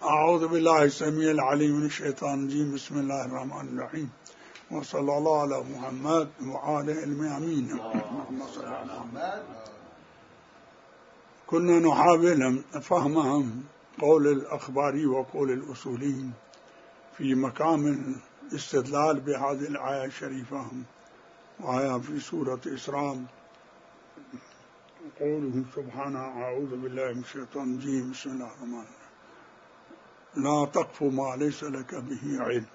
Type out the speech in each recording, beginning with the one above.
أعوذ بالله السميع العليم من الشيطان الرجيم. بسم الله الرحمن الرحيم، وصلى الله على محمد وعلى الميامين. كنا نحاول فهم قول الأخباري وقول الأصولي في مقام الاستدلال بهذه الآية الشريفة، وهي في سورة إسراء قوله سبحانه: أعوذ بالله من الشيطان الرجيم، بسم الله الرحمن الرحيم، لا تقف ما ليس لك به علم.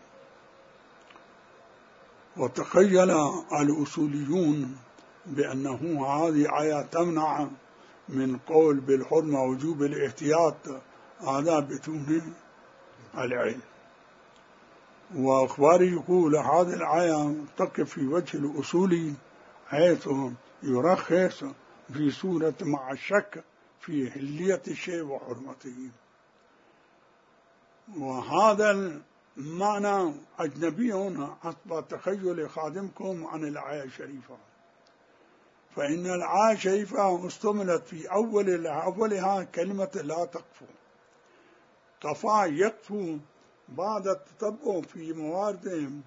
وتخيل الأصوليون بأنه هذه آية تمنع من قول بالحرمة وجوب الاحتياط، هذا بدون العلم. وأخباري يقول هذه الآية تقف في وجه الأصولي حيث يرخص في سورة مع الشك في حلية الشيء وحرمته، وهذا المعنى أجنبي حسب تخيل خادمكم عن الآية الشريفة. فإن الآية الشريفة استملت في أولها كلمة لا تقف. قفا يقف بعد التتبع في موارد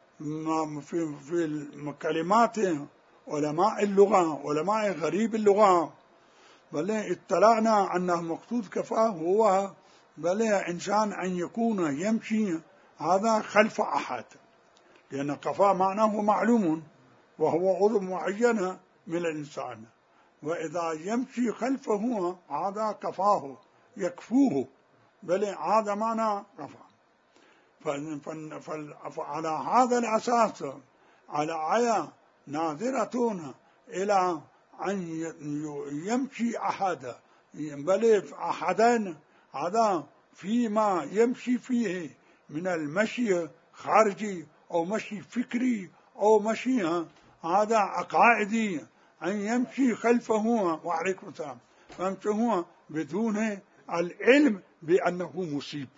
في كلمات علماء اللغة، علماء غريب اللغة، بل اطلعنا أن المقصود كفاه هو بل إنسان أن يكون يمشي هذا خلف أحد، لأن قفاه معناه معلوم وهو عضو معين من الإنسان، وإذا يمشي خلفه هذا قفاه يكفوه، بل هذا معنى قفاه. فعلى هذا الأساس على آية ناظرة إلى أن يمشي أحد، بل أحدين، هذا فيما يمشي فيه من المشي خارجي أو مشي فكري أو مشي هذا عقائدي، أن يمشي خلفه وعليكم السلام فهمته بدون العلم بأنه مصيب.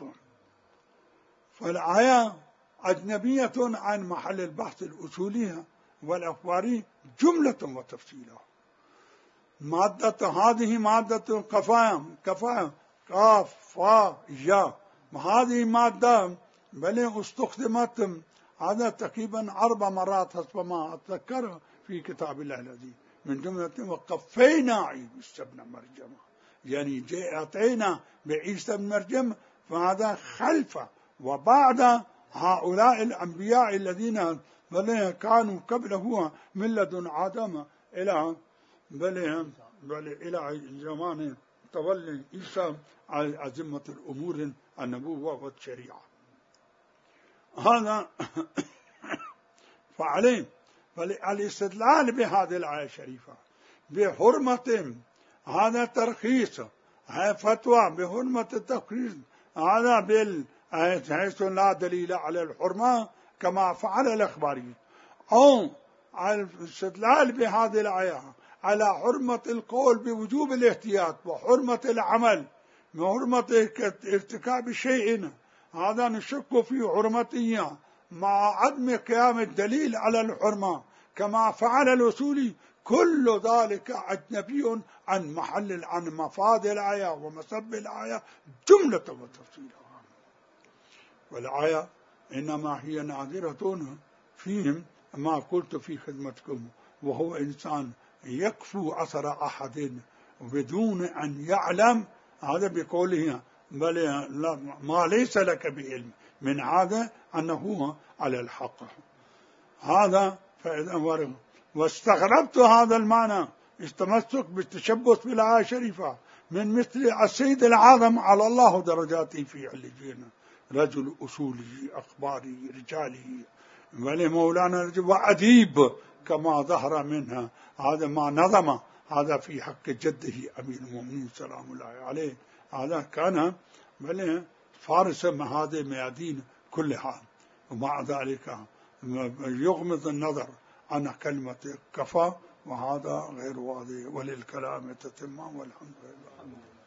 فالآية أجنبية عن محل البحث الأصولي والأخباري جملة وتفصيلا. مادة هذه مادة كفاية قاف فا يا، هذه مادة بل استخدمت هذا تقريبا 4 مرات حسب ما أتذكر في كتاب الله الذي من جملة وقفينا عيسى بن مريم، يعني أتينا بعيسى بن مريم، فهذا خلف وبعد هؤلاء الأنبياء الذين بل كانوا قبله من لدن آدم إلى بل إلى زمان تولي عيسى على أزمة الأمور النبوة والشريعة. هذا فعليه فالاستدلال بهذه الآية الشريفة بحرمة هذا ترخيص، هذا فتوى بحرمة الترخيص، هذا حيث لا دليل على الحرمة كما فعل الأخباري، أو الاستدلال بهذه الآية على حرمة القول بوجوب الاحتياط وحرمة العمل وحرمة ارتكاب شيء هذا نشك في حرمته مع عدم قيام الدليل على الحرمة كما فعل الأصولي، كل ذلك أجنبي عن مفاد الآية ومسب الآية جملة وتفصيلا. والآية إنما هي ناظرة فيهم ما قلت في خدمتكم، وهو إنسان يكفو أثر أحد بدون أن يعلم، هذا بقوله بل ما ليس لك بعلم، من هذا أنه على الحق. هذا فإذا واستغربت هذا المعنى استمسك بالتشبث بالآية الشريفة من مثل السيد العظم على الله درجاته في عليين، رجل أصولي أخباري رجالي ولمولانا رجل وأديب كما ظهر منها، هذا ما نظم هذا في حق جده أمير المؤمنين سلام الله عليه، هذا كان بل فارس هذه الميادين كلها، ومع ذلك يغمض النظر عن كلمة كفى، وهذا غير واضح، وللكلام تتم والحمد لله.